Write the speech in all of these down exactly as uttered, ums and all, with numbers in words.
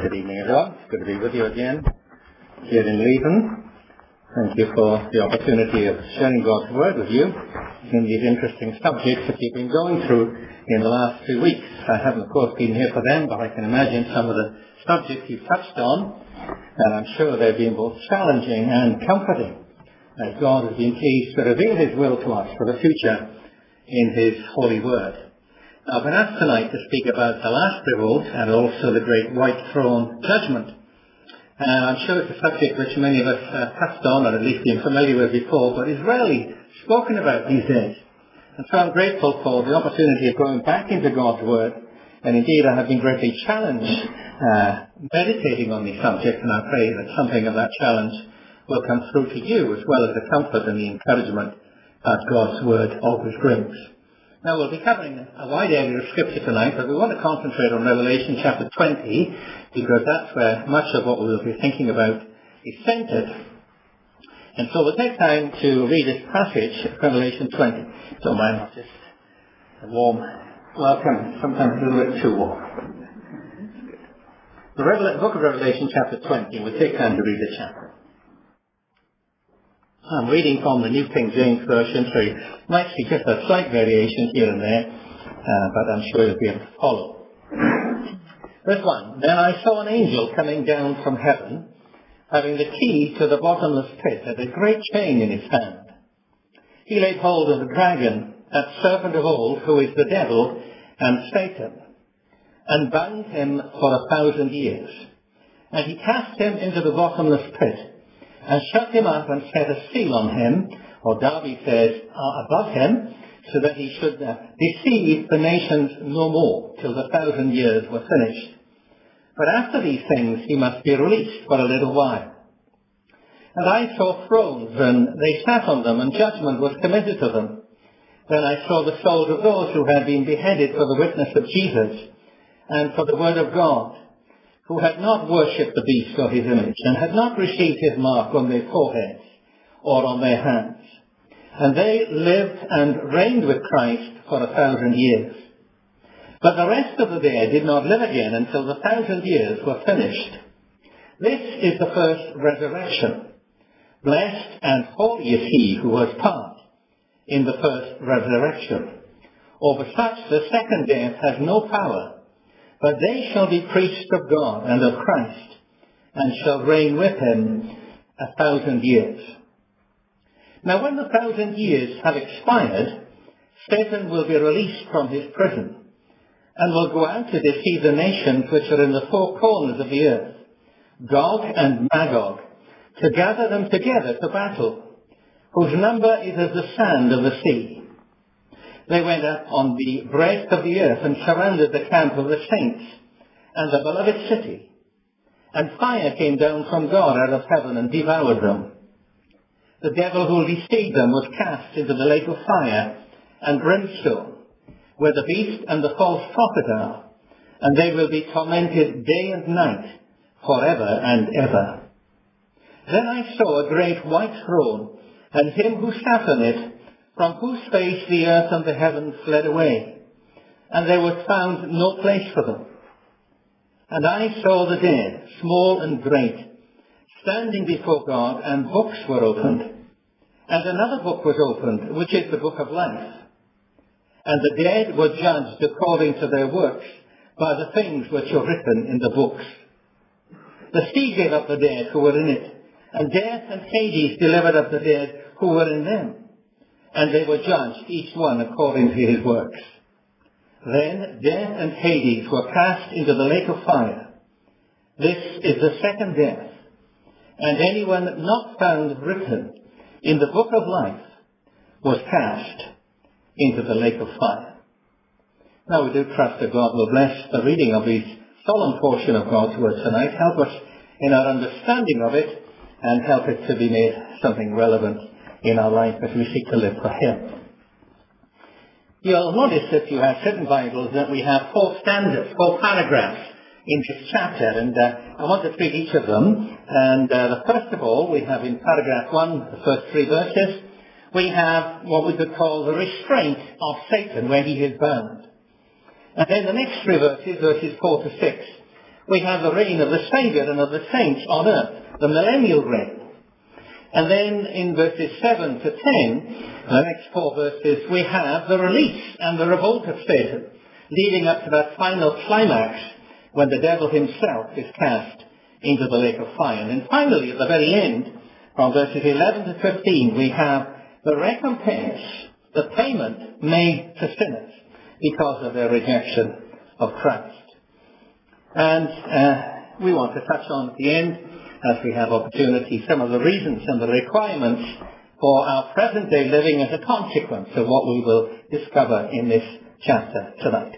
Good evening, everyone. It's good to be with you again here in Leven. Thank you for the opportunity of sharing God's Word with you in these interesting subjects that you've been going through in the last few weeks. I haven't, of course, been here for them, but I can imagine some of the subjects you've touched on, and I'm sure they've been both challenging and comforting, as God has been pleased to reveal His will to us for the future in His holy Word. I've been asked tonight to speak about the last revolt and also the great white throne judgment. And I'm sure it's a subject which many of us uh, touched on, or at least been familiar with before, but is rarely spoken about these days. And so I'm grateful for the opportunity of going back into God's Word. And indeed, I have been greatly challenged uh, meditating on these subjects, and I pray that something of that challenge will come through to you, as well as the comfort and the encouragement that God's Word always brings. Now, we'll be covering a wide area of Scripture tonight, but we want to concentrate on Revelation chapter twenty, because that's where much of what we'll be thinking about is centered. And so we'll take time to read this passage, Revelation twenty. Don't mind, I'll just a warm welcome, sometimes a little bit too warm. The Revel- book of Revelation chapter twenty, we'll take time to read the chapter. I'm reading from the New King James Version, so you might see just a slight variation here and there, uh, but I'm sure you'll be able to follow. Verse one, Then I saw an angel coming down from heaven, having the key to the bottomless pit and a great chain in his hand. He laid hold of the dragon, that serpent of old, who is the devil and Satan, and bound him for a thousand years. And he cast him into the bottomless pit, and shut him up and set a seal on him, or Darby says, uh, above him, so that he should uh, deceive the nations no more, till the thousand years were finished. But after these things he must be released for a little while. And I saw thrones, and they sat on them, and judgment was committed to them. Then I saw the souls of those who had been beheaded for the witness of Jesus, and for the word of God, who had not worshipped the beast or his image, and had not received his mark on their foreheads or on their hands. And they lived and reigned with Christ for a thousand years. But the rest of the dead did not live again until the thousand years were finished. This is the first resurrection. Blessed and holy is he who has part in the first resurrection. Over such the second death has no power, but they shall be priests of God and of Christ, and shall reign with him a thousand years. Now when the thousand years have expired, Satan will be released from his prison, and will go out to deceive the nations which are in the four corners of the earth, Gog and Magog, to gather them together to battle, whose number is as the sand of the sea. They went up on the breast of the earth and surrounded the camp of the saints and the beloved city. And fire came down from God out of heaven and devoured them. The devil who deceived them was cast into the lake of fire and brimstone, where the beast and the false prophet are, and they will be tormented day and night forever and ever. Then I saw a great white throne, and him who sat on it, from whose face the earth and the heavens fled away, and there was found no place for them. And I saw the dead, small and great, standing before God, and books were opened. And another book was opened, which is the book of life. And the dead were judged according to their works by the things which are written in the books. The sea gave up the dead who were in it, and death and Hades delivered up the dead who were in them. And they were judged, each one according to his works. Then death and Hades were cast into the lake of fire. This is the second death. And anyone not found written in the book of life was cast into the lake of fire. Now we do trust that God will bless the reading of this solemn portion of God's Word tonight, help us in our understanding of it, and help it to be made something relevant in our life as we seek to live for Him. You'll notice if you have certain Bibles that we have four stanzas, four paragraphs in this chapter, and uh, I want to treat each of them. And uh, the first of all, we have in paragraph one, the first three verses, we have what we could call the restraint of Satan, where he is bound. And then the next three verses, verses four to six, we have the reign of the Saviour and of the saints on earth, the millennial reign. And then in verses seven to ten, the next four verses, we have the release and the revolt of Satan, leading up to that final climax when the devil himself is cast into the lake of fire. And then finally, at the very end, from verses eleven to fifteen, we have the recompense, the payment made to sinners because of their rejection of Christ. And uh, we want to touch on at the end, as we have opportunity, some of the reasons and the requirements for our present day living as a consequence of what we will discover in this chapter tonight.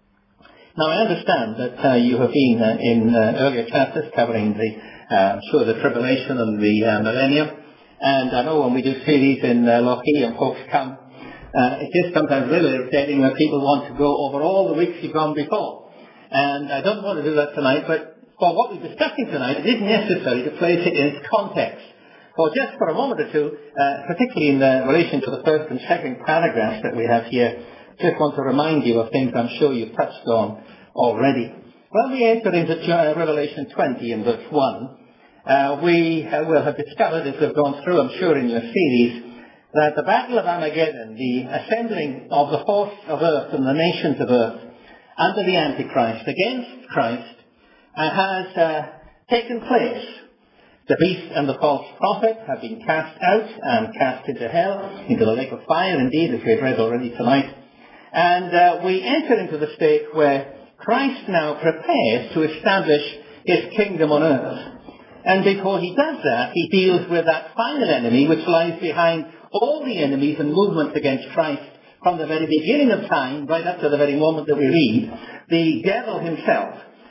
Now, I understand that uh, you have been uh, in uh, earlier chapters covering the, uh, I'm sure, the tribulation and the uh, millennium. And I know when we do series in uh, Lochee and folks come, uh, it is sometimes really irritating when people want to go over all the weeks you've gone before. And I don't want to do that tonight, but for what we're discussing tonight, it is necessary to place it in its context. For just for a moment or two, uh, particularly in uh, relation to the first and second paragraphs that we have here, just want to remind you of things I'm sure you've touched on already. When we enter into Revelation twenty in verse one, uh, we uh, will have discovered, as we've gone through, I'm sure, in your series, that the Battle of Armageddon, the assembling of the hosts of earth and the nations of earth under the Antichrist against Christ, uh, has uh, taken place. The beast and the false prophet have been cast out and cast into hell, into the lake of fire, indeed, as we've read already tonight. And uh, we enter into the state where Christ now prepares to establish his kingdom on earth. And before he does that, he deals with that final enemy which lies behind all the enemies and movements against Christ from the very beginning of time, right up to the very moment that we read, the devil himself.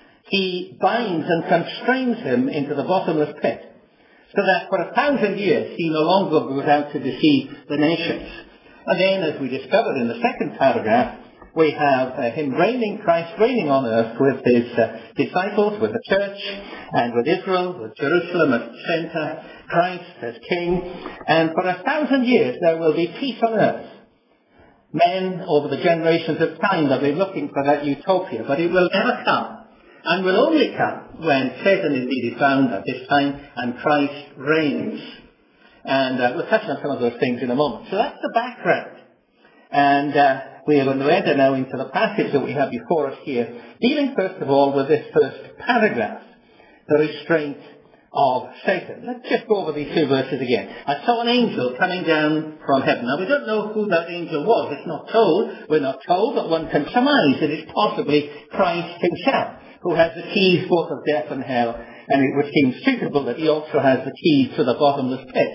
He binds and constrains him into the bottomless pit, so that for a thousand years he no longer goes out to deceive the nations. And then, as we discovered in the second paragraph, we have uh, him reigning, Christ reigning on earth with his uh, disciples, with the church, and with Israel, with Jerusalem as the center, Christ as king. And for a thousand years there will be peace on earth. Men over the generations of time will be looking for that utopia, but it will never come. And will only come when Satan indeed is bound at this time and Christ reigns. And uh, we'll touch on some of those things in a moment. So that's the background. And uh, we are going to enter now into the passage that we have before us here, dealing first of all with this first paragraph, the restraint of Satan. Let's just go over these two verses again. I saw an angel coming down from heaven. Now we don't know who that angel was. It's not told. We're not told, but one can surmise that it's possibly Christ himself, who has the keys both of death and hell, and it would seem suitable that he also has the keys to the bottomless pit.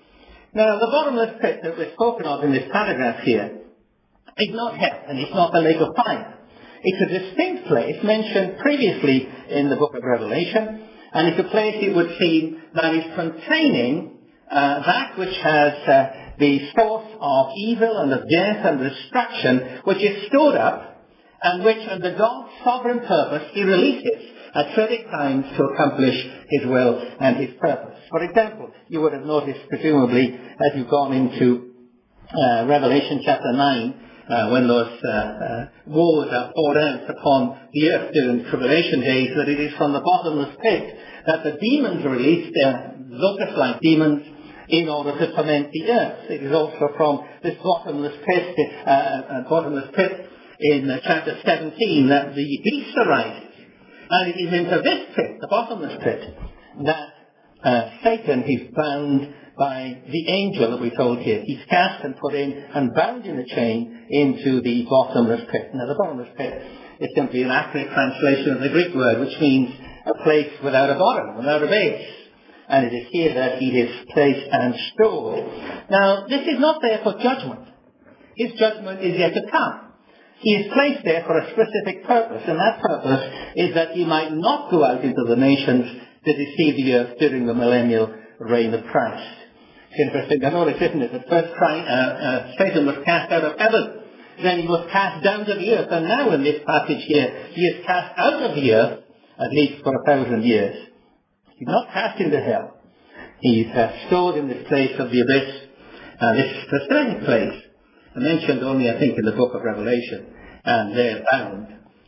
Now, the bottomless pit that we're spoken of in this paragraph here is not hell, and it's not the lake of fire. It's a distinct place mentioned previously in the book of Revelation, and it's a place, it would seem, that is containing uh, that which has uh, the source of evil and of death and destruction, which is stored up, and which, under God's sovereign purpose, he releases at certain times to accomplish his will and his purpose. For example, you would have noticed, presumably, as you've gone into uh, Revelation chapter nine, uh, when those uh, uh, woes are poured out upon the earth during the tribulation days, that it is from the bottomless pit that the demons are released, uh, locust-like demons, in order to torment the earth. It is also from this bottomless pit, uh, uh, bottomless pit in uh, chapter seventeen, that the beast arises. And it is into this pit, the bottomless pit, that uh, Satan is bound by the angel that we're told here. He's cast and put in and bound in a chain into the bottomless pit. Now, the bottomless pit is simply an accurate translation of the Greek word, which means a place without a bottom, without a base. And it is here that he is placed and stored. Now, this is not there for judgment. His judgment is yet to come. He is placed there for a specific purpose, and that purpose is that he might not go out into the nations to deceive the earth during the millennial reign of Christ. It's interesting to notice, isn't it, that first Christ, uh, uh, Satan was cast out of heaven, then he was cast down to the earth, and now in this passage here, he is cast out of the earth, at least for a thousand years. He's not cast into hell. He's uh, stored in this place of the abyss, uh, this specific place, mentioned only, I think, in the book of Revelation, and they're bound.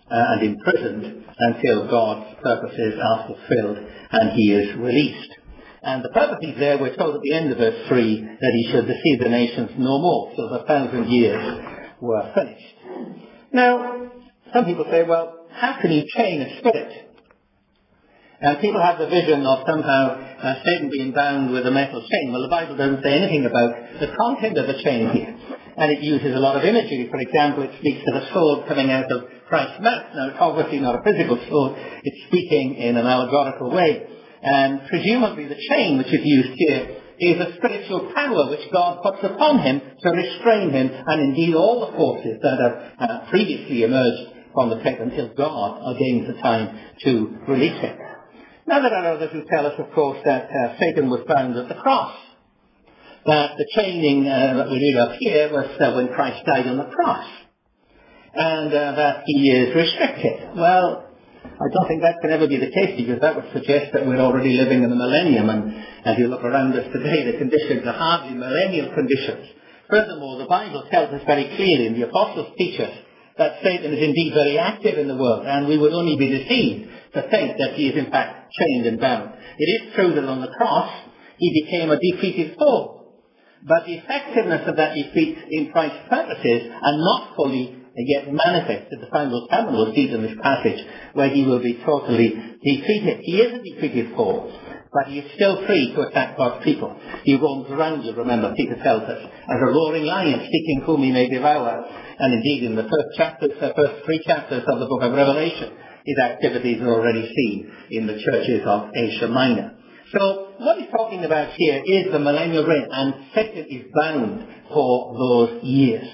uh, and imprisoned until God's purposes are fulfilled and he is released. And the purposes there, we're told at the end of verse three that he should deceive the nations no more, till the thousand years were finished. Now, some people say, well, how can you chain a spirit? And people have the vision of somehow uh, Satan being bound with a metal chain. Well, the Bible doesn't say anything about the content of the chain here. And it uses a lot of imagery. For example, it speaks of a sword coming out of Christ's mouth. Now, it's obviously not a physical sword. It's speaking in an allegorical way. And presumably the chain which is used here is a spiritual power which God puts upon him to restrain him, and indeed all the forces that have uh, previously emerged from the pit until God ordains the time to release him. Now there are others who tell us, of course, that uh, Satan was bound at the cross. That the chaining uh, that we read up here was uh, when Christ died on the cross. And uh, that he is restricted. Well, I don't think that can ever be the case, because that would suggest that we're already living in the millennium. And as you look around us today, the conditions are hardly millennial conditions. Furthermore, the Bible tells us very clearly, and the apostles teach us, that Satan is indeed very active in the world, and we would only be deceived to think that he is in fact chained and bound. It is true that on the cross he became a defeated foe, but the effectiveness of that defeat in Christ's purposes are not fully yet manifested. The time will come, and we'll see it in this passage, where he will be totally defeated. He is a defeated foe, but he is still free to attack God's people. He roams around you, remember, Peter tells us, as a roaring lion, seeking whom he may devour. And indeed, in the first chapters, the first three chapters of the book of Revelation, his activities are already seen in the churches of Asia Minor. So, what he's talking about here is the millennial reign, and Satan is bound for those years.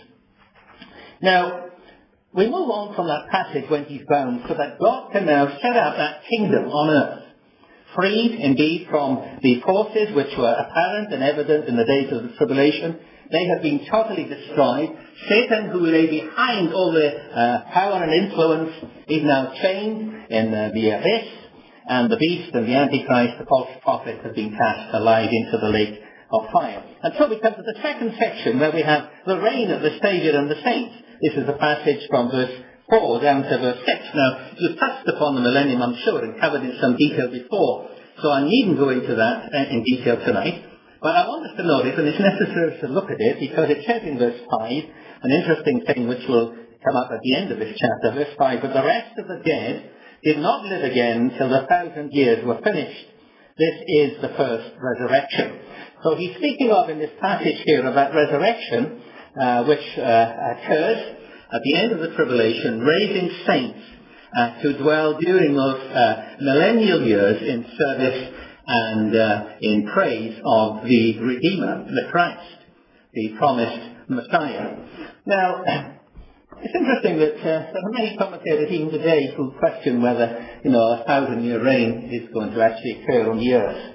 Now, we move on from that passage when he's bound, so that God can now set up that kingdom on earth. Freed, indeed, from the forces which were apparent and evident in the days of the tribulation. They have been totally destroyed. Satan, who lay behind all the uh, power and influence, is now chained in uh, the abyss, and the beast and the Antichrist, the false prophet, have been cast alive into the lake of fire. And so we come to the second section, where we have the reign of the Saviour and the saints. This is a passage from verse four down to verse six. Now, you've touched upon the millennium, I'm sure, and covered in some detail before, so I needn't go into that in detail tonight. But I want us to notice, and it's necessary to look at it, because it says in verse five, an interesting thing which will come up at the end of this chapter, verse five, but the rest of the dead did not live again till the thousand years were finished. This is the first resurrection. So he's speaking of in this passage here about resurrection, uh, which uh, occurs at the end of the tribulation, raising saints uh, to dwell during those uh, millennial years in service and uh, in praise of the Redeemer, the Christ, the promised Messiah. Now, it's interesting that uh, there are many commentators even today who question whether, you know, a thousand-year reign is going to actually occur on the earth.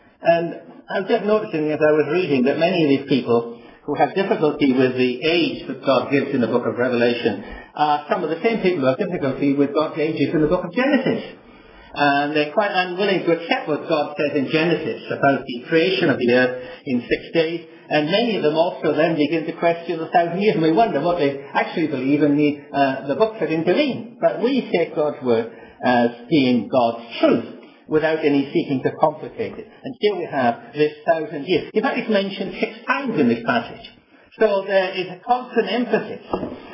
And I was just noticing as I was reading that many of these people who have difficulty with the age that God gives in the book of Revelation are some of the same people who have difficulty with God's ages in the book of Genesis. And they're quite unwilling to accept what God says in Genesis about the creation of the earth in six days. And many of them also then begin to question the thousand years, and we wonder what they actually believe in the, uh, the books that intervene. But we take God's word as being God's truth, without any seeking to complicate it. And here we have this thousand years. In fact, it's mentioned six times in this passage. So there is a constant emphasis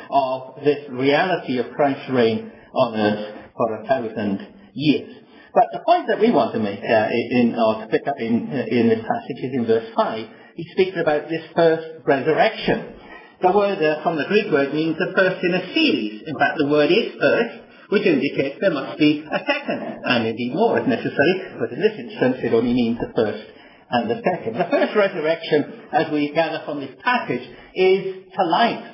of this reality of Christ's reign on earth for a thousand years. But the point that we want to make, uh, in, or to pick up in, uh, in this passage is in verse five. He speaks about this first resurrection. The word uh, from the Greek word means the first in a series. In fact, the word is first, which indicates there must be a second, and indeed more if necessary, but in this instance it only means the first and the second. The first resurrection, as we gather from this passage, is to life.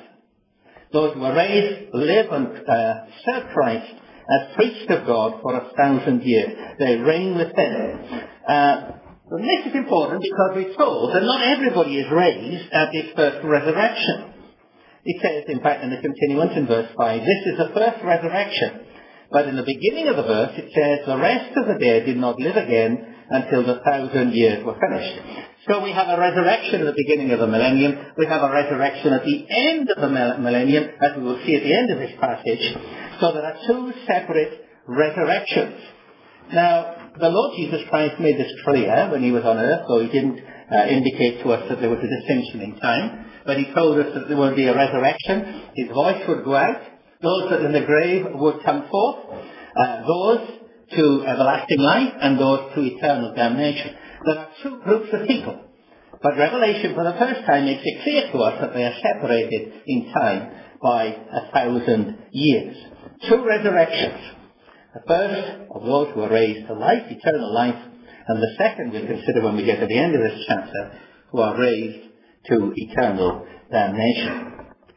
Those who are raised live and uh, serve Christ as priests of God for a thousand years. They reign with him. Uh, and this is important because we're told that not everybody is raised at this first resurrection. It says, in fact, in the continuance in verse five, this is the first resurrection. But in the beginning of the verse, it says, the rest of the dead did not live again until the thousand years were finished. So we have a resurrection at the beginning of the millennium. We have a resurrection at the end of the millennium, as we will see at the end of this passage. So there are two separate resurrections. Now, the Lord Jesus Christ made this clear when he was on earth, though he didn't uh, indicate to us that there was a distinction in time. But he told us that there would be a resurrection. His voice would go out. Those that are in the grave would come forth. Uh, those to everlasting life and those to eternal damnation. There are two groups of people. But Revelation for the first time makes it clear to us that they are separated in time by a thousand years. Two resurrections. The first of those who are raised to life, eternal life, and the second we'll consider when we get to the end of this chapter, who are raised to eternal damnation.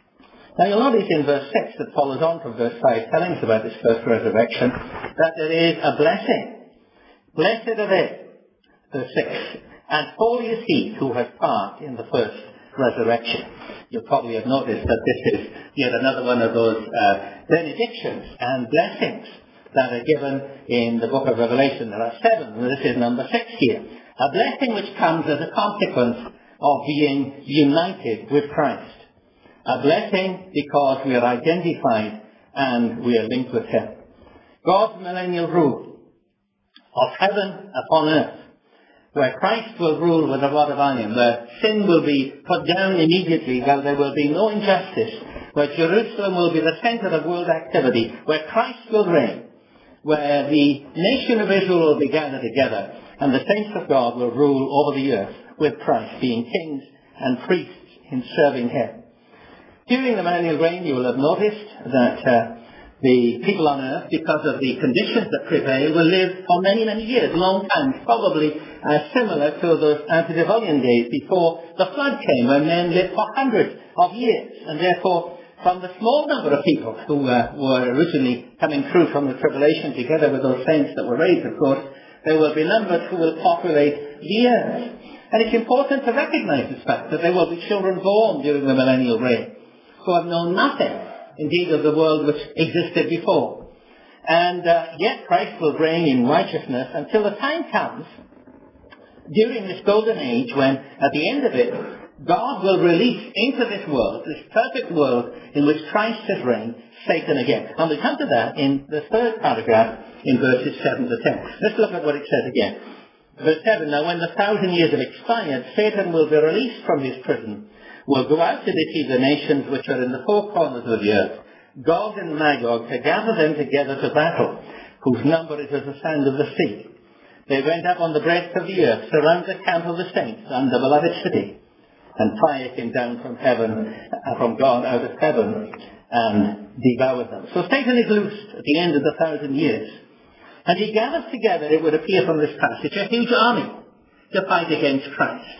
Now you'll notice in verse six that follows on from verse five, telling us about this first resurrection, that there is a blessing. Blessed are they, verse six, and holy is he who has part in the first resurrection. You'll probably have noticed that this is yet another one of those uh, benedictions and blessings that are given in the book of Revelation. There are seven, and this is number six here. A blessing which comes as a consequence of being united with Christ. A blessing because we are identified and we are linked with him. God's millennial rule of heaven upon earth, where Christ will rule with a rod of iron, where sin will be put down immediately, where there will be no injustice, where Jerusalem will be the center of world activity, where Christ will reign, where the nation of Israel will be gathered together, and the saints of God will rule over the earth with Christ, being kings and priests in serving him. During the millennial reign, you will have noticed that uh, the people on earth, because of the conditions that prevail, will live for many, many years, long times, probably uh, similar to those antediluvian days before the flood came, when men lived for hundreds of years. And therefore, from the small number of people who uh, were originally coming through from the tribulation, together with those saints that were raised, of course, there will be numbers who will populate the earth. And it's important to recognize this fact, that there will be children born during the millennial reign who have known nothing, indeed, of the world which existed before. And uh, yet Christ will reign in righteousness until the time comes, during this golden age, when, at the end of it, God will release into this world, this perfect world in which Christ has reigned, Satan again. And we come to that in the third paragraph in verses seven to ten. Let's look at what it says again. Verse seven, now when the thousand years have expired, Satan will be released from his prison, will go out to deceive the nations which are in the four corners of the earth, Gog and Magog, to gather them together to battle, whose number is as the sand of the sea. They went up on the breadth of the earth, surround the camp of the saints and the beloved city, and fire came down from heaven, uh, from God out of heaven, and devoured them. So Satan is loosed at the end of the thousand years. And he gathers together, it would appear from this passage, a huge army to fight against Christ.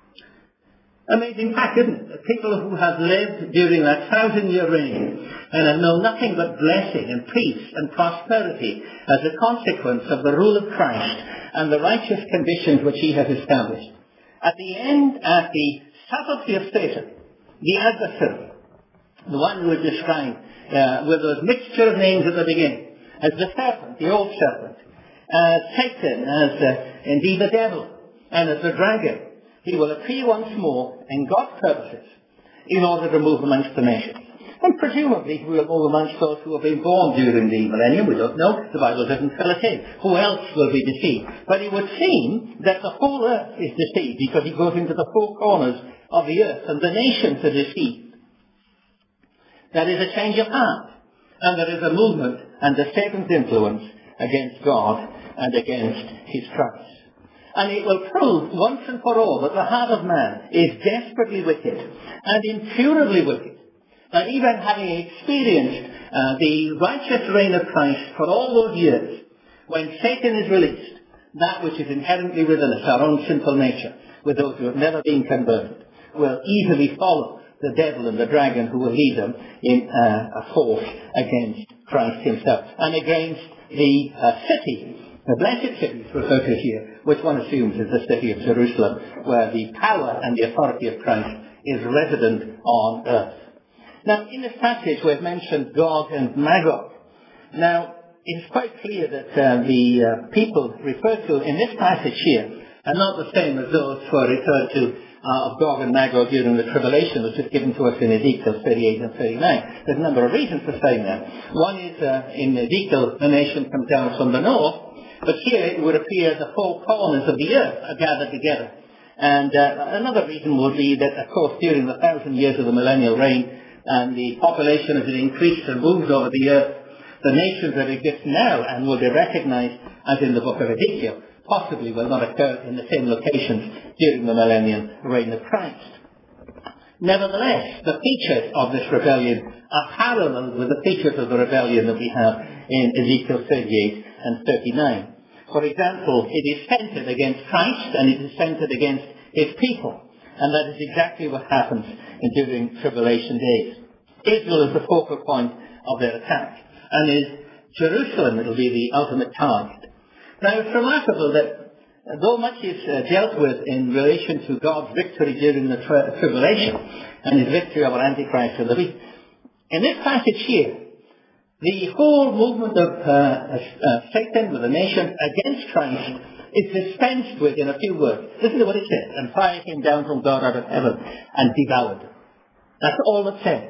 Amazing fact, isn't it? The people who have lived during that thousand-year reign and have known nothing but blessing and peace and prosperity as a consequence of the rule of Christ and the righteous conditions which he has established. At the end, at the subtlety of Satan, the adversary, the one who is described uh, with those mixture of names at the beginning, as the serpent, the old serpent, as Satan, as uh, indeed the devil, and as the dragon, he will appear once more in God's purposes in order to move amongst the nations. And presumably he will move amongst those who have been born during the millennium. We don't know. The Bible doesn't fill it in. Who else will be deceived? But it would seem that the whole earth is deceived, because he goes into the four corners of the earth and the nations are deceived. There is a change of heart, and there is a movement under Satan's influence against God and against his Christ. And it will prove once and for all that the heart of man is desperately wicked and incurably wicked. That even having experienced uh, the righteous reign of Christ for all those years, when Satan is released, that which is inherently within us, our own sinful nature, with those who have never been converted, will easily follow the devil and the dragon who will lead them in uh, a force against Christ himself and against the uh, city. The blessed city is referred to here, which one assumes is the city of Jerusalem, where the power and the authority of Christ is resident on earth. Now, in this passage we've mentioned Gog and Magog. Now, it's quite clear that uh, the uh, people referred to in this passage here are not the same as those who are referred to uh, of Gog and Magog during the tribulation, which is given to us in Ezekiel thirty-eight and thirty-nine. There's a number of reasons for saying that. One is uh, in Ezekiel, the nation comes down from the north, but here it would appear the four corners of the earth are gathered together. And uh, another reason would be that, of course, during the thousand years of the millennial reign, and the population as it increased and moved over the earth, the nations that exist now and will be recognized as in the book of Ezekiel possibly will not occur in the same locations during the millennial reign of Christ. Nevertheless, the features of this rebellion are parallel with the features of the rebellion that we have in Ezekiel thirty-eight and thirty-nine. For example, it is centered against Christ and it is centered against his people. And that is exactly what happens in during tribulation days. Israel is the focal point of their attack, and is Jerusalem that will be the ultimate target. Now, it's remarkable that though much is uh, dealt with in relation to God's victory during the tri- tribulation and his victory over Antichrist and the beast, in this passage here, the whole movement of uh, uh, Satan with the nations against Christ is dispensed with in a few words. Listen to what it says. And fire came down from God out of heaven and devoured them. That's all it said.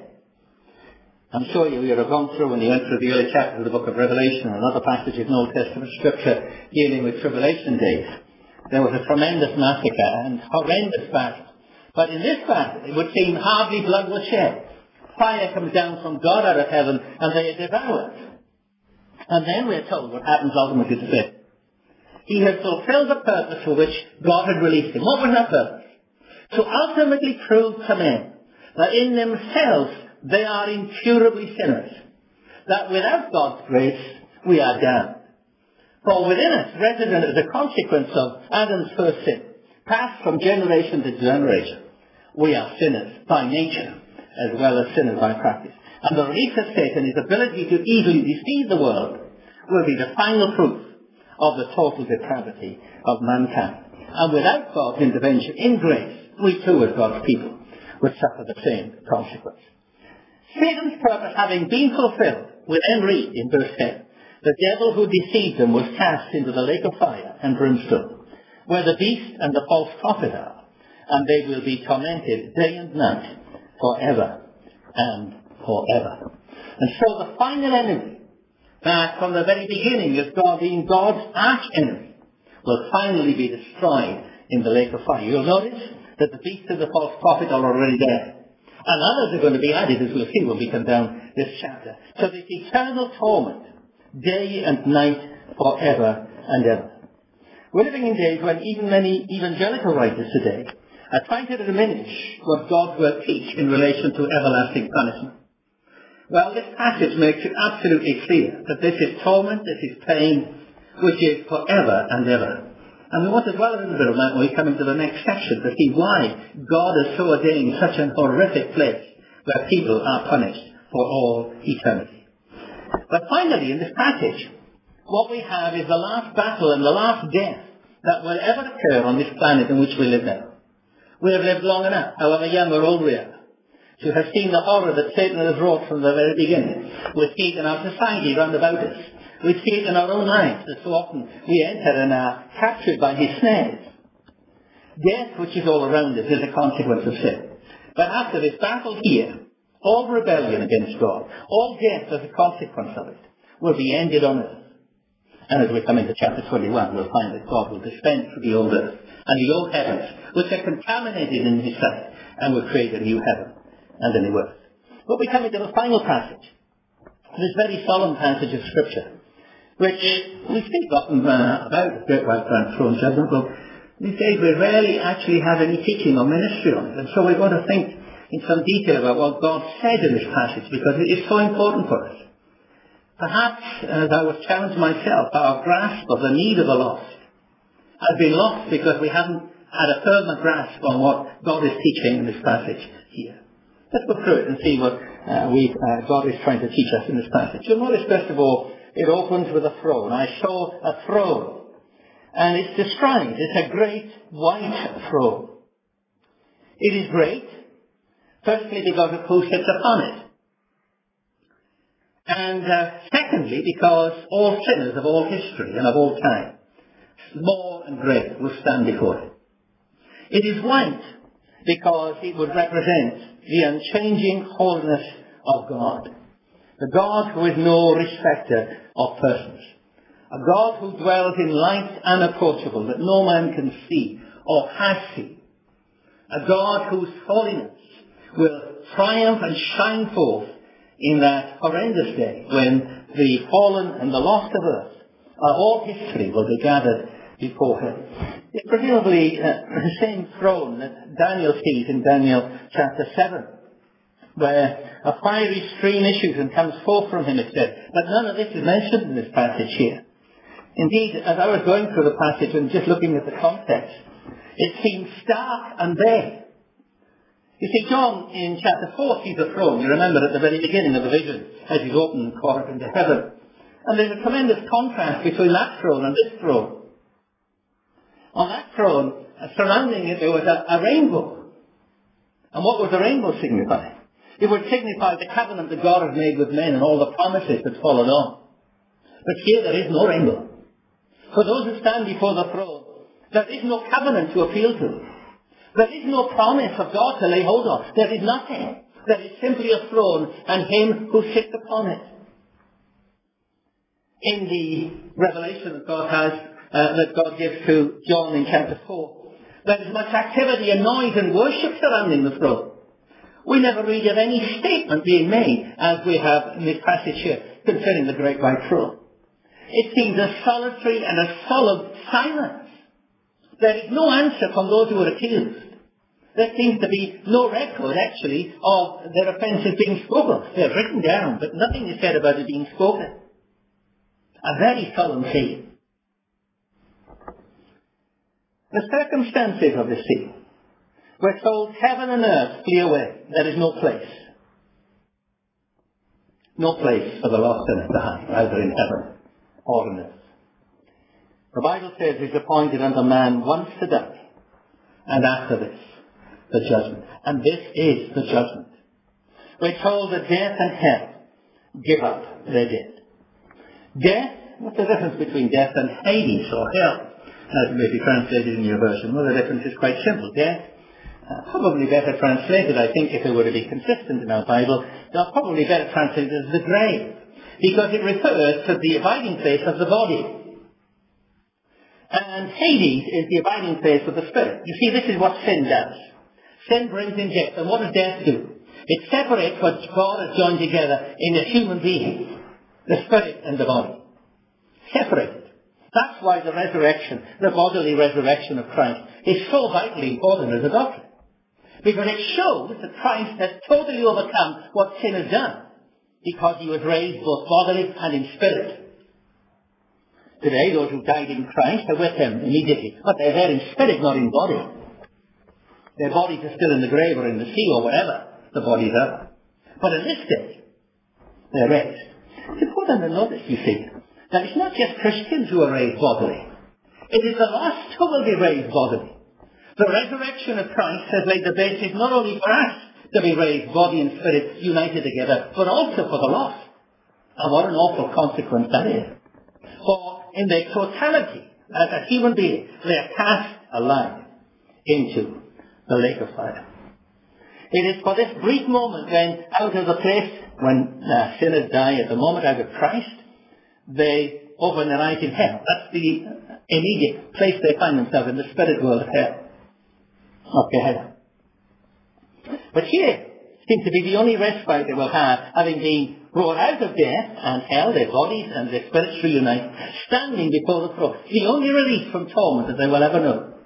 I'm sure you will have gone through when you went through the early chapters of the book of Revelation and other passages in Old Testament scripture dealing with tribulation days. There was a tremendous massacre and horrendous battle. But in this battle, it would seem hardly blood was shed. Fire comes down from God out of heaven and they are devoured. And then we're told what happens ultimately to this. He has fulfilled the purpose for which God had released him. What was that purpose? To ultimately prove to men that in themselves they are incurably sinners. That without God's grace, we are damned. For within us, resident as a consequence of Adam's first sin, passed from generation to generation, we are sinners by nature, as well as sinners by practice. And the release of Satan, his ability to easily deceive the world, will be the final proof of the total depravity of mankind. And without God's intervention in grace, we too as God's people would suffer the same consequence. Satan's purpose having been fulfilled, we then read in verse ten, the devil who deceived them was cast into the lake of fire and brimstone, where the beast and the false prophet are, and they will be tormented day and night forever and forever. And so the final enemy, that from the very beginning is God being God's arch enemy, will finally be destroyed in the lake of fire. You'll notice that the beast and the false prophet are already there. And others are going to be added, as we'll see when we come down this chapter. So this eternal torment, day and night, forever and ever. We're living in days when even many evangelical writers today are trying to diminish what God's word teach in relation to everlasting punishment. Well, this passage makes it absolutely clear that this is torment, this is pain, which is forever and ever. And we want to dwell a little bit on that when we come into the next section to see why God has so ordained such an horrific place where people are punished for all eternity. But finally, in this passage, what we have is the last battle and the last death that will ever occur on this planet in which we live now. We have lived long enough, however young or old we are, to have seen the horror that Satan has wrought from the very beginning. We see it in our society round about us. We see it in our own lives, that so often we enter and are captured by his snares. Death, which is all around us, is a consequence of sin. But after this battle here, all rebellion against God, all death as a consequence of it, will be ended on earth. And as we come into chapter twenty-one, we'll find that God will dispense the old earth and the old heavens, which are contaminated in his sight, and will create a new heaven and a new earth. But we come into the final passage, this very solemn passage of Scripture, which we speak often uh, about the Great White Throne Judgment, but these days we rarely actually have any teaching or ministry on it. And so we're going to think in some detail about what God said in this passage, because it is so important for us. Perhaps, as I was challenged myself, our grasp of the need of the lost has been lost because we haven't had a firmer grasp on what God is teaching in this passage here. Let's go through it and see what uh, we uh, God is trying to teach us in this passage. You'll notice, first of all, it opens with a throne. I saw a throne. And it's described. It's a great white throne. It is great, firstly because of who sits upon it. And uh, secondly, because all sinners of all history and of all time, small and great, will stand before it. It is white because it would represent the unchanging holiness of God. The God who is no respecter of persons. A God who dwells in light unapproachable that no man can see or has seen. A God whose holiness will triumph and shine forth in that horrendous day when the fallen and the lost of earth, of all history, will be gathered before him. It's presumably uh, the same throne that Daniel sees in Daniel chapter seven, where a fiery stream issues and comes forth from him, it said. But none of this is mentioned in this passage here. Indeed, as I was going through the passage and just looking at the context, it seems stark and bare. You see, John in chapter four sees a throne, you remember at the very beginning of the vision, as he's opened and caught up into heaven. And there's a tremendous contrast between that throne and this throne. On that throne, uh, surrounding it, there was a, a rainbow. And what was the rainbow signify? It would signify the covenant that God has made with men and all the promises that followed on. But here there is no rainbow. For those who stand before the throne, there is no covenant to appeal to. There is no promise of God to lay hold of. There is nothing. There is simply a throne and him who sits upon it. In the revelation that God has, uh, that God gives to John in chapter four, there is much activity and noise and worship surrounding the throne. We never read of any statement being made, as we have in this passage here, concerning the great white throne. It seems a solitary and a solemn silence. There is no answer from those who are accused. There seems to be no record, actually, of their offences being spoken. They're written down, but nothing is said about it being spoken. A very solemn scene. The circumstances of the scene. We're told heaven and earth flee away. There is no place. No place for the lost sinner to hide, either in heaven or on earth. The Bible says it's appointed unto man once to die, and after this, the judgment. And this is the judgment. We're told that death and hell give up their dead. Death, what's the difference between death and Hades or hell, as it may be translated in your version? Well, the difference is quite simple. Death, uh, probably better translated, I think, if it were to be consistent in our Bible, they're probably better translated as the grave, because it refers to the abiding place of the body. And Hades is the abiding place of the spirit. You see, this is what sin does. Sin brings in death. And what does death do? It separates what God has joined together in a human being, the spirit and the body. Separated. That's why the resurrection, the bodily resurrection of Christ, is so vitally important as a doctrine. Because it shows that Christ has totally overcome what sin has done, because he was raised both bodily and in spirit. Today, those who died in Christ are with him immediately. But they're there in spirit, not in body. Their bodies are still in the grave or in the sea or whatever the bodies are. But in this day, they're raised. It's important to notice, you see, that it's not just Christians who are raised bodily. It is the lost who will be raised bodily. The resurrection of Christ has laid the basis not only for us to be raised body and spirit united together, but also for the lost. And what an awful consequence that is. For in their totality, as a human being, they are cast alive into the lake of fire. It is for this brief moment when out of the place, when uh, sinners die at the moment out of Christ, they open their eyes in hell. That's the immediate place they find themselves in, the spirit world of hell. Of Gehenna. But here seems to be the only respite they will have, having been brought out of death and hell, their bodies and their spirits reunite, standing before the throne. The only release from torment that they will ever know.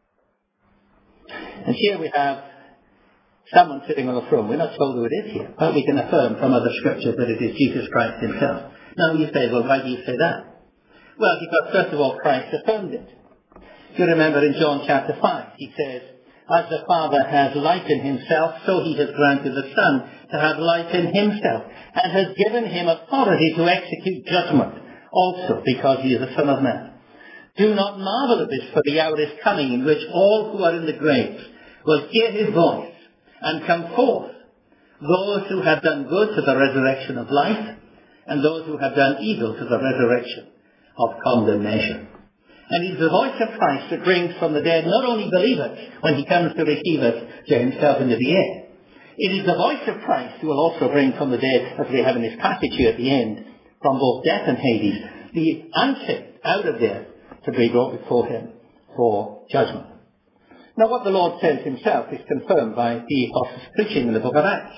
And here we have someone sitting on the throne. We're not told who it is here, but we can affirm from other scriptures that it is Jesus Christ himself. Now you say, well, why do you say that? Well, because first of all, Christ affirmed it. If you remember in John chapter five, he says, as the Father has life in himself, so he has granted the Son to have life in himself, and has given him authority to execute judgment, also because he is the Son of Man. Do not marvel at this, for the hour is coming in which all who are in the graves will hear his voice and come forth, those who have done good to the resurrection of life, and those who have done evil to the resurrection of condemnation. And it is the voice of Christ that brings from the dead not only believers when he comes to receive us to himself into the air. It is the voice of Christ who will also bring from the dead, as we have in this passage here at the end, from both death and Hades, the unsaved out of death to be brought before him for judgment. Now what the Lord says himself is confirmed by the apostles' preaching in the book of Acts.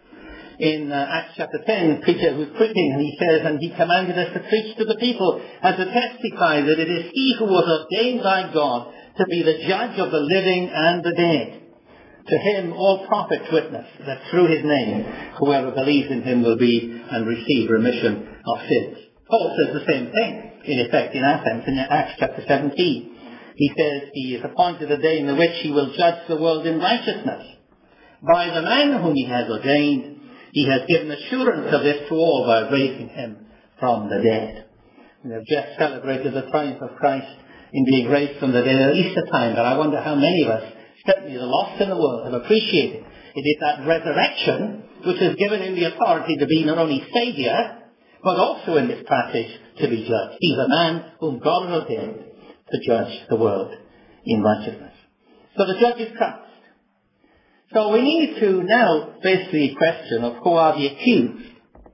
In uh, Acts chapter ten, Peter was preaching and he says, and he commanded us to preach to the people and to testify that it is he who was ordained by God to be the judge of the living and the dead. To him all prophets witness that through his name whoever believes in him will be and receive remission of sins. Paul says the same thing, in effect, in Athens, in Acts chapter seventeen. He says he has appointed a day in the which he will judge the world in righteousness. By the man whom he has ordained, he has given assurance of this to all by raising him from the dead. We have just celebrated the triumph of Christ in being raised from the dead at Easter time, but I wonder how many of us, certainly the lost in the world, have appreciated. It is that resurrection which has given him the authority to be not only Saviour, but also in this passage to be judged. He's a man whom God has ordained to judge the world in righteousness. So the judge is Christ. So we need to now face the question of who are the accused.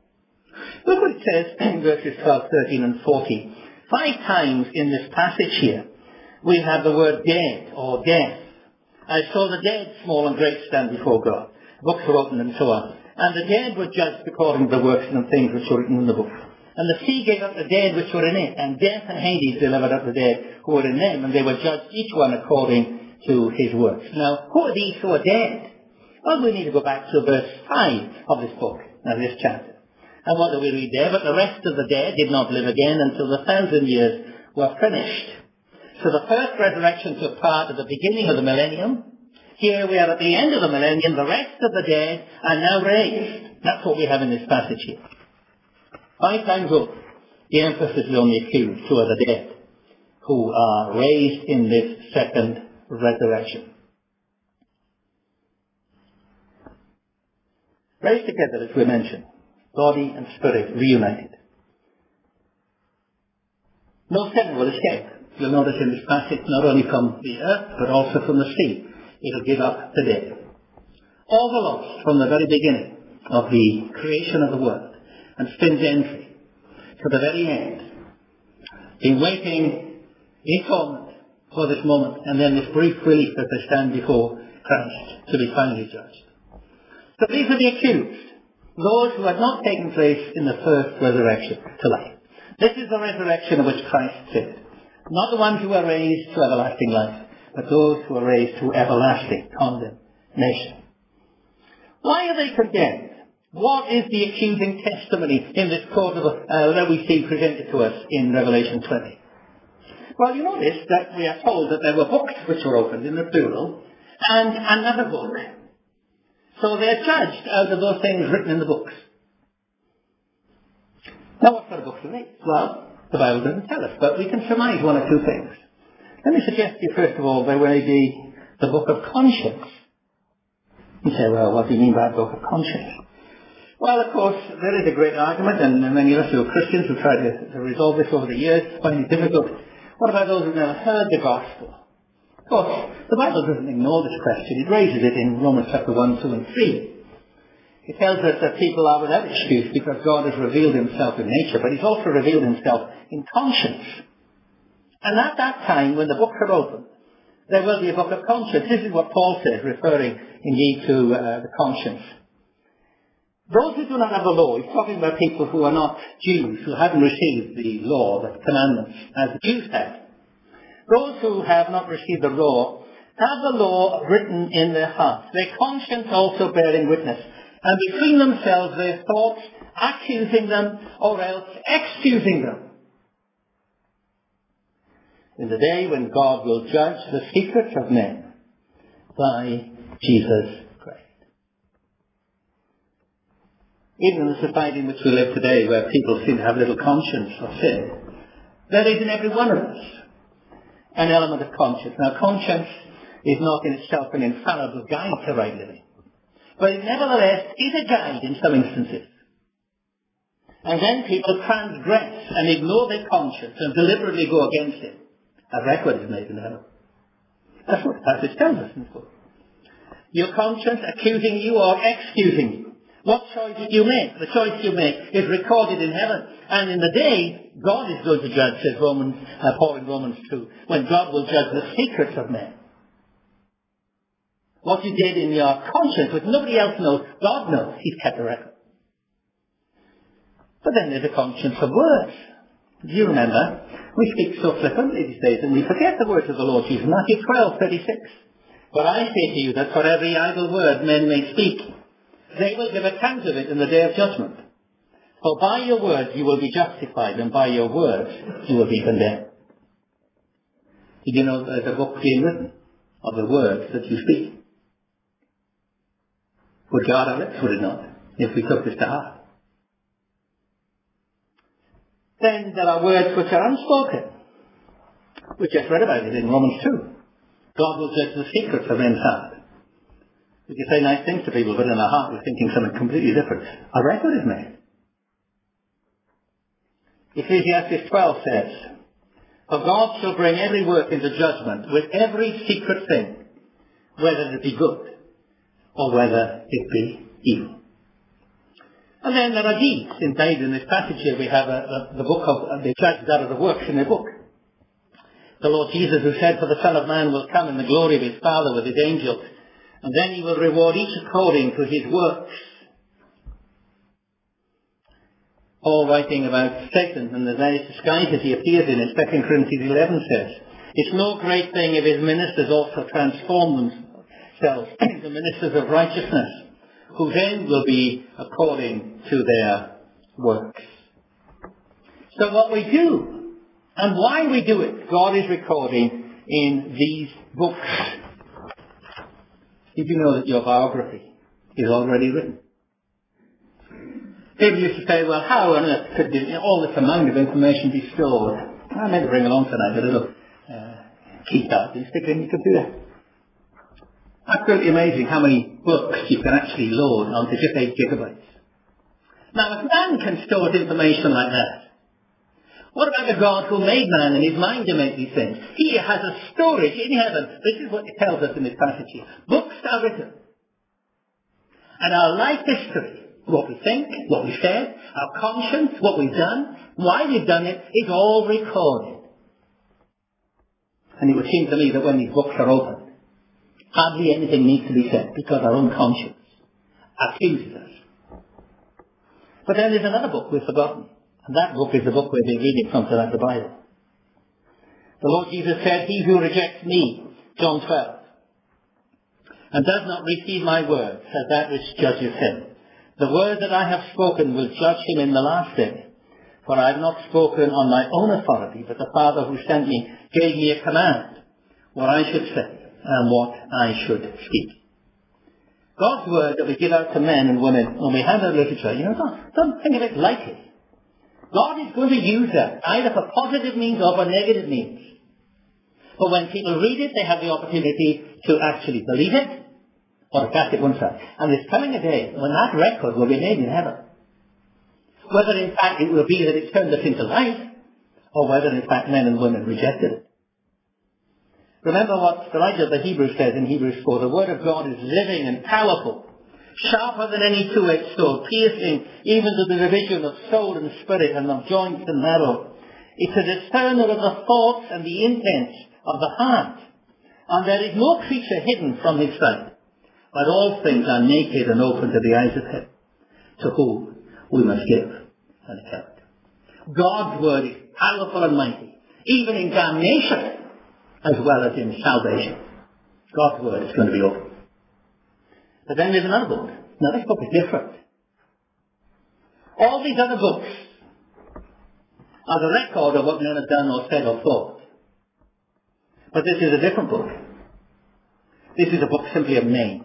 Look what it says in verses twelve, thirteen and fourteen. Five times in this passage here we have the word dead or death. I saw the dead, small and great, stand before God. Books were opened and so on. And the dead were judged according to the works and things which were written in the book. And the sea gave up the dead which were in it, and death and Hades delivered up the dead who were in them, and they were judged each one according to his works. Now, who are these who are dead? Well, we need to go back to verse five of this book, of this chapter. And what do we read there? But the rest of the dead did not live again until the thousand years were finished. So the first resurrection took part at the beginning of the millennium. Here we are at the end of the millennium. The rest of the dead are now raised. That's what we have in this passage here. Five times over, the emphasis is on the accused, who are the dead, who are raised in this second resurrection. Raised together, as we mentioned, body and spirit reunited. No sin will escape. You'll notice in this passage, not only from the earth, but also from the sea. It'll give up the dead. All the lost from the very beginning of the creation of the world and sin's entry to the very end, been waiting in torment for this moment and then this brief relief as they stand before Christ to be finally judged. So these are the accused, those who had not taken place in the first resurrection to life. This is the resurrection of which Christ said. Not the ones who are raised to everlasting life, but those who are raised to everlasting condemnation. Why are they condemned? What is the accusing testimony in this court of, uh, that we see presented to us in Revelation twenty? Well, you notice that we are told that there were books which were opened in the plural, and another book. So they're judged out of those things written in the books. Now, what sort of books are they? Well, the Bible doesn't tell us, but we can surmise one or two things. Let me suggest to you, first of all, there may be the book of conscience. You say, well, what do you mean by a book of conscience? Well, of course, there is a great argument, and many of us who are Christians who try to, to resolve this over the years find it difficult. What about those who never heard the gospel? Of course, the Bible doesn't ignore this question. It raises it in Romans chapter one, two, and three. It tells us that people are without excuse because God has revealed himself in nature, but he's also revealed himself in conscience. And at that time, when the books are opened, there will be a book of conscience. This is what Paul says, referring indeed to uh, the conscience. Those who do not have the law, he's talking about people who are not Jews, who haven't received the law, the commandments, as the Jews had. Those who have not received the law have the law written in their hearts, their conscience also bearing witness, and between themselves their thoughts accusing them or else excusing them. In the day when God will judge the secrets of men by Jesus Christ. Even in the society in which we live today, where people seem to have little conscience of sin, there is in every one of us an element of conscience. Now, conscience is not in itself an infallible guide to right living, but it nevertheless is a guide in some instances. And then people transgress and ignore their conscience and deliberately go against it. A record is made in heaven. That's what the passage tells us in this book. Your conscience accusing you or excusing you. What choice you make? The choice you make is recorded in heaven. And in the day, God is going to judge, says Romans, uh, Paul in Romans two, when God will judge the secrets of men. What you did in your conscience, which nobody else knows, God knows. He's kept a record. But then there's a conscience of words. Do you remember? We speak so flippantly these days and we forget the words of the Lord Jesus. Matthew twelve thirty-six. But I say to you that for every idle word men may speak, they will give account of it in the day of judgment. For by your words you will be justified, and by your words you will be condemned. Did you know there's a book being written of the words that you speak? Would guard our lips, would it not, if we took this to heart? Then there are words which are unspoken. We just read about it in Romans two. God will judge the secrets of men's heart. We can say nice things to people, but in our heart we're thinking something completely different. A record is made. Ecclesiastes twelve says, for God shall bring every work into judgment with every secret thing, whether it be good or whether it be evil. And then there are deeds. Indeed, in this passage here we have a, a, the book of uh, the judged out of the works in the book. The Lord Jesus who said, for the Son of Man will come in the glory of his Father with his angels, and then he will reward each according to his works. Paul, writing about Satan and the various disguises he appears in, in Second Corinthians eleven says, it's no great thing if his ministers also transform themselves into ministers of righteousness, whose end will be according to their works. So what we do, and why we do it, God is recording in these books. Did you know that your biography is already written? People used to say, well, how on earth could this, all this amount of information be stored? I meant to bring along tonight a little uh, key card and stick it in your computer. Absolutely amazing how many books you can actually load onto just eight gigabytes. Now, if man can store information like that, what about the God who made man and his mind to make these things? He has a storage in heaven. This is what it tells us in this passage here. Books are written. And our life history, what we think, what we said, our conscience, what we've done, why we've done it, is all recorded. And it would seem to me that when these books are opened, hardly anything needs to be said because our own conscience accuses us. But then there's another book we've forgotten. And that book is the book we've been reading from tonight, the Bible. The Lord Jesus said, he who rejects me, John twelve, and does not receive my word, has that which judges him. The word that I have spoken will judge him in the last day. For I have not spoken on my own authority, but the Father who sent me gave me a command, what I should say and what I should speak. God's word that we give out to men and women when we handle literature, you know, don't, don't think of it lightly. God is going to use that, either for positive means or for negative means. But when people read it, they have the opportunity to actually believe it or to cast it one side. And there's coming a day when that record will be made in heaven. Whether in fact it will be that it turned us into life, or whether in fact men and women rejected it. Remember what the writer of the Hebrews says in Hebrews four, the word of God is living and powerful, sharper than any two-edged sword, piercing even to the division of soul and spirit and of joints and marrow. It's a discerner of the thoughts and the intents of the heart. And there is no creature hidden from his sight, but all things are naked and open to the eyes of him, to whom we must give an account. God's word is powerful and mighty, even in damnation as well as in salvation. God's word is going to be open. But then there's another book. Now this book is different. All these other books are the record of what men have done or said or thought. But this is a different book. This is a book simply of names.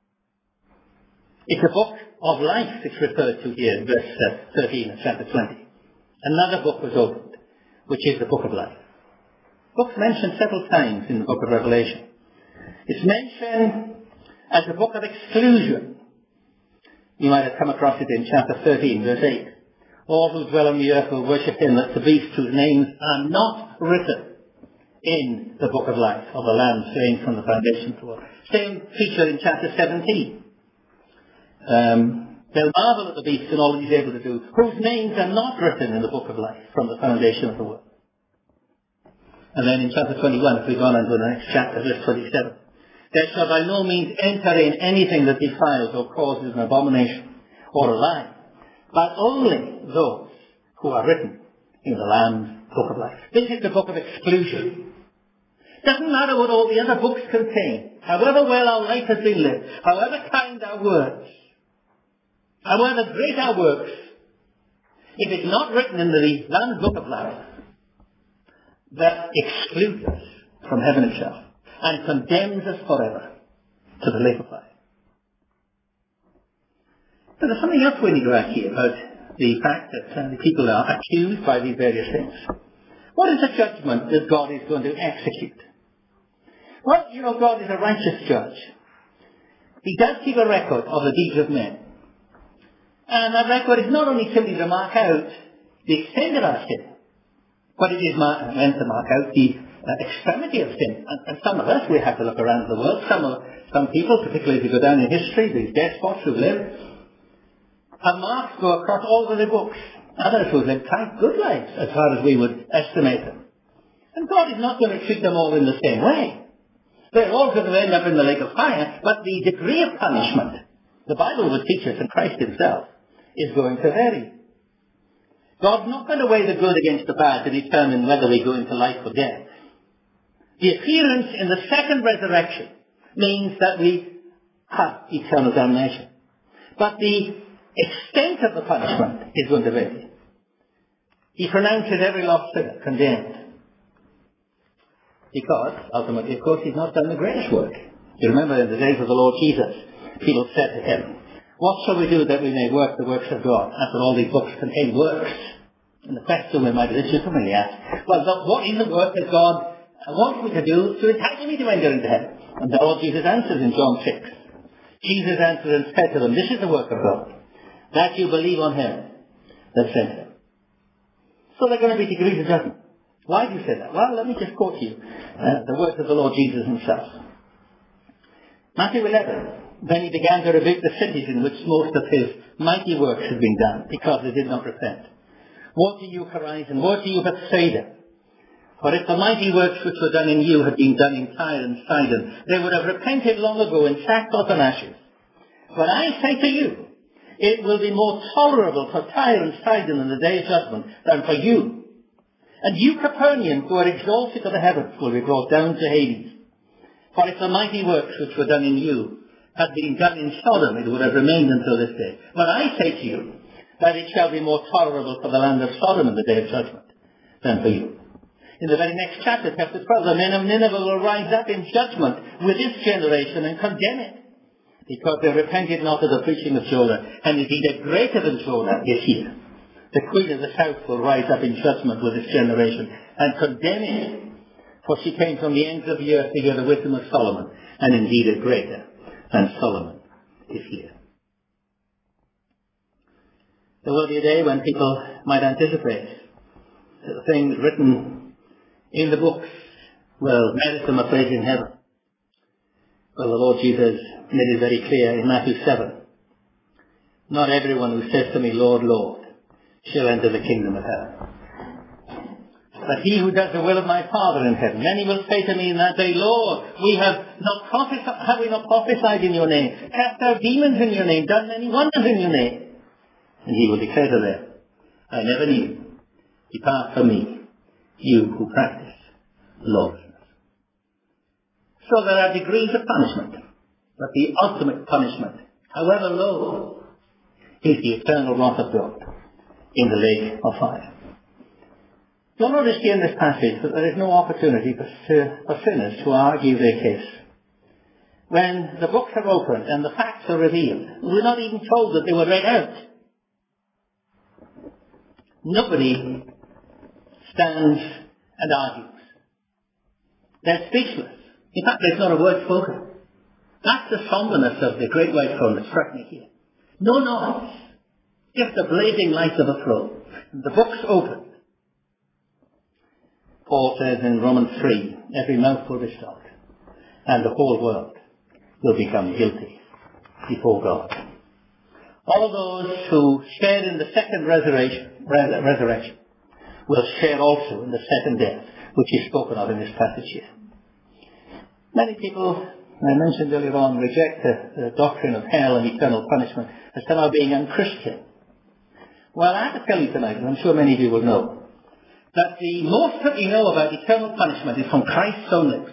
It's a book of life it's referred to here in verse thirteen of chapter twenty. Another book was opened, which is the book of life. Book's mentioned several times in the book of Revelation. It's mentioned as a book of exclusion. You might have come across it in chapter thirteen, verse eight, All who dwell on the earth will worship him, that's the beast whose names are not written in the book of life of the Lamb slain from the foundation of the world. Same feature in chapter seventeen. Um, they'll marvel at the beast and all that he's able to do, whose names are not written in the book of life from the foundation of the world. And then in chapter twenty-one, if we go on to the next chapter, verse twenty-seven, there shall by no means enter in anything that defiles or causes an abomination or a lie, but only those who are written in the Lamb's book of life. This is the book of exclusion. Doesn't matter what all the other books contain, however well our life has been lived, however kind our words, however great our works, if it's not written in the Lamb's book of life, that excludes us from heaven itself and condemns us forever to the lake of fire. But there's something else we need to ask here about the fact that uh, the people are accused by these various things. What is the judgment that God is going to execute? Well, you know, God is a righteous judge. He does keep a record of the deeds of men. And that record is not only simply to mark out the extent of our sin, but it is mar- meant to mark out the uh, extremity of sin. And, and some of us, we have to look around the world. Some of, some people, particularly if you go down in history, these despots who live, have marks go across all of the books. Others who live quite good lives, as far as we would estimate them. And God is not going to treat them all in the same way. They're all going to end up in the lake of fire, but the degree of punishment, the Bible would teach us, and Christ himself, is going to vary. God's not going to weigh the good against the bad to determine whether we go into life or death. The appearance in the second resurrection means that we have eternal damnation. But the extent of the punishment is going to vary. He pronounces every lost sinner condemned. Because, ultimately, of course, he's not done the greatest work. You remember in the days of the Lord Jesus, people said to him, what shall we do that we may work the works of God? After all these books contain works. And the question we might have somebody asked, well, what is the work that God wants me to do to entitle me to enter into heaven? And the Lord Jesus answers in John six. Jesus answered and said to them, this is the work of God, that you believe on him that sent him. So there are going to be degrees of judgment. Why do you say that? Well, let me just quote you uh, the words of the Lord Jesus himself. Matthew eleven. Then he began to rebuke the cities in which most of his mighty works had been done, because they did not repent. Woe to you, Chorazin! Woe to you, Bethsaida! For if the mighty works which were done in you had been done in Tyre and Sidon, they would have repented long ago in sackcloth and ashes. But I say to you, it will be more tolerable for Tyre and Sidon in the day of judgment than for you. And you, Capernaum, who are exalted to the heavens, will be brought down to Hades. For if the mighty works which were done in you had been done in Sodom, it would have remained until this day. But I say to you, that it shall be more tolerable for the land of Sodom in the day of judgment than for you. In the very next chapter, chapter twelve, the men of Nineveh will rise up in judgment with this generation and condemn it, because they repented not of the preaching of Jonah, and indeed a greater than Jonah is here. The queen of the south will rise up in judgment with this generation and condemn it, for she came from the ends of the earth to hear the wisdom of Solomon, and indeed a greater than Solomon is here. There will be a day when people might anticipate that the things written in the books will merit them a place in heaven. Well, the Lord Jesus made it very clear in Matthew seven. Not everyone who says to me, Lord, Lord, shall enter the kingdom of heaven, but he who does the will of my Father in heaven. Many will say to me in that day, Lord, we have not prophesied, have we not prophesied in your name, cast out demons in your name, done many wonders in your name? And he will declare to them, I never knew you. Depart from me, you who practice lawlessness. So there are degrees of punishment, but the ultimate punishment, however low, is the eternal wrath of God in the lake of fire. You'll notice here in this passage that there is no opportunity for, for sinners to argue their case. When the books are opened and the facts are revealed, we're not even told that they were read out. Nobody stands and argues. They're speechless. In fact, there's not a word spoken. That's the somberness of the great white throne that struck me here. No noise. Just the blazing light of a throne. The book's open. Paul says in Romans three, every mouth will be stopped, and the whole world will become guilty before God. All those who shared in the second resurrection, res- resurrection will share also in the second death, which is spoken of in this passage here. Many people, I mentioned earlier on, reject the, the doctrine of hell and eternal punishment as somehow being unchristian. Well, I have to tell you tonight, and I'm sure many of you will know, that the most that we know about eternal punishment is from Christ's own lips.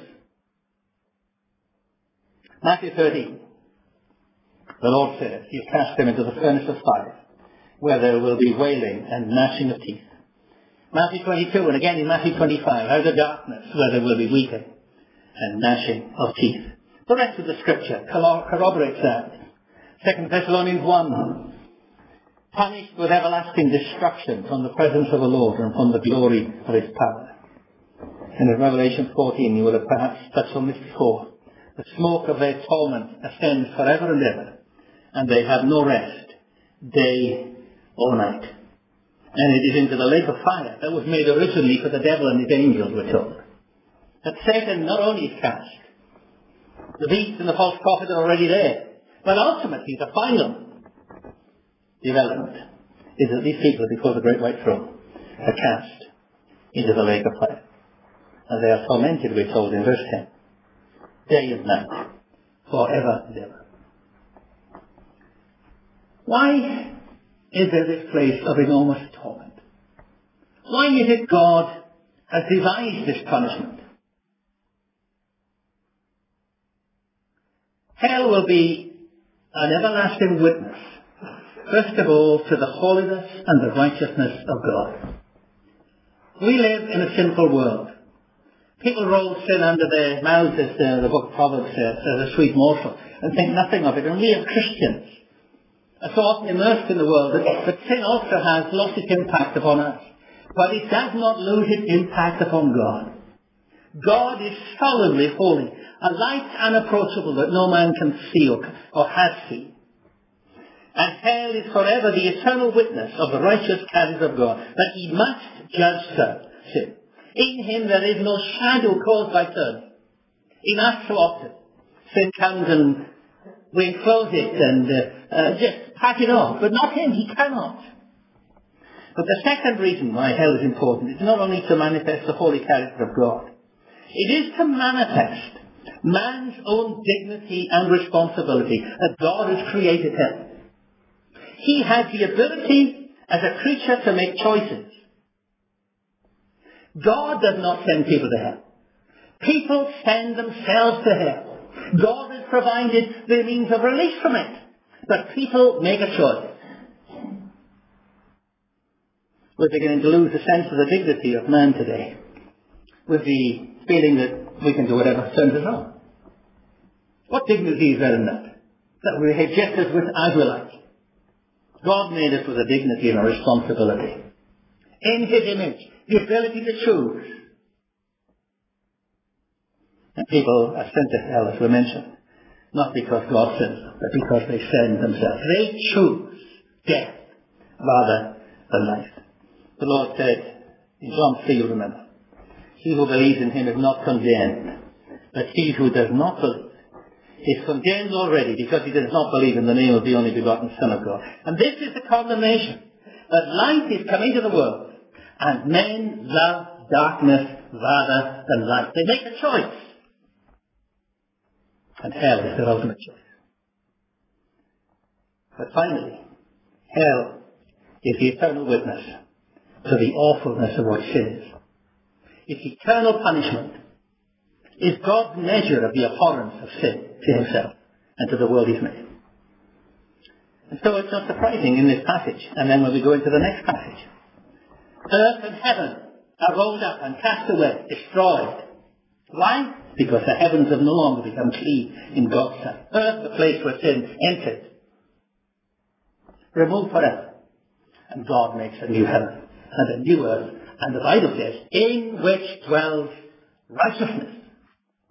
Matthew thirteen. The Lord says, you cast them into the furnace of fire, where there will be wailing and gnashing of teeth. Matthew twenty-two, and again in Matthew twenty-five, out of darkness, where there will be weeping and gnashing of teeth. The rest of the scripture corroborates that. Second Thessalonians one, punished with everlasting destruction from the presence of the Lord and from the glory of his power. And in Revelation fourteen, you will have perhaps touched on this before. The smoke of their torment ascends forever and ever, and they have no rest, day or night. And it is into the lake of fire that was made originally for the devil and his angels, we're told. That Satan not only is cast, the beast and the false prophet are already there, but ultimately the final development is that these people before the great white throne are cast into the lake of fire. And they are tormented, we're told in verse ten, day and night, forever and ever. Why is there this place of enormous torment? Why is it God has devised this punishment? Hell will be an everlasting witness, first of all, to the holiness and the righteousness of God. We live in a sinful world. People roll sin under their mouths, as uh, the book of Proverbs says, as a sweet morsel, and think nothing of it. And we as Christians are so often immersed in the world that, that sin also has lost its impact upon us. But it does not lose its impact upon God. God is solemnly holy, a light unapproachable that no man can see or, or has seen. And hell is forever the eternal witness of the righteous character of God, that he must judge sin. In him there is no shadow caused by turning. In us so often, sin comes and we enclose it and uh, uh, just pack it off. But not him, he cannot. But the second reason why hell is important is not only to manifest the holy character of God. It is to manifest man's own dignity and responsibility that God has created him. He has the ability as a creature to make choices. God does not send people to hell. People send themselves to hell. God has provided the means of release from it. But people make a choice. We're beginning to lose the sense of the dignity of man today, with the feeling that we can do whatever turns us on. What dignity is there in that? That we behave just as, with, as we like. God made us with a dignity and a responsibility. In his image, the ability to choose. And people are sent to hell, as we mentioned, not because God sends them, but because they send themselves. They choose death rather than life. The Lord said in John three, you remember, he who believes in him is not condemned, but he who does not believe is condemned already because he does not believe in the name of the only begotten Son of God. And this is the condemnation, that light is come into the world, and men love darkness rather than light. They make a choice. And hell is their ultimate choice. But finally, hell is the eternal witness to the awfulness of what sin is. Its eternal punishment is God's measure of the abhorrence of sin to himself and to the world he's made. And so it's not surprising in this passage, and then when we go into the next passage, earth and heaven are rolled up and cast away, destroyed. Why? Because the heavens have no longer become clean in God's sight. Earth, the place where sin entered, removed forever. And God makes a new heaven and a new earth. And the Bible says, in which dwells righteousness.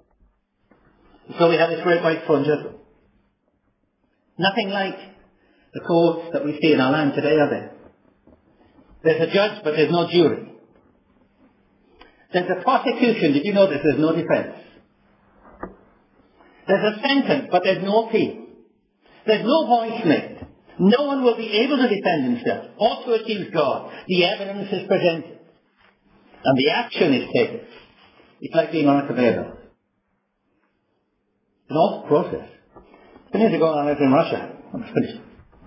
So we have this great white throne judgment. Nothing like the courts that we see in our land today, are there? There's a judge, but there's no jury. There's a prosecution. Did you notice there's no defense? There's a sentence, but there's no appeal. There's no voice made. No one will be able to defend himself or to accuse God. The evidence is presented. And the action is taken. It's like being on a conveyor belt. It's an awful process. Ten years ago, I lived in Russia. I was finished.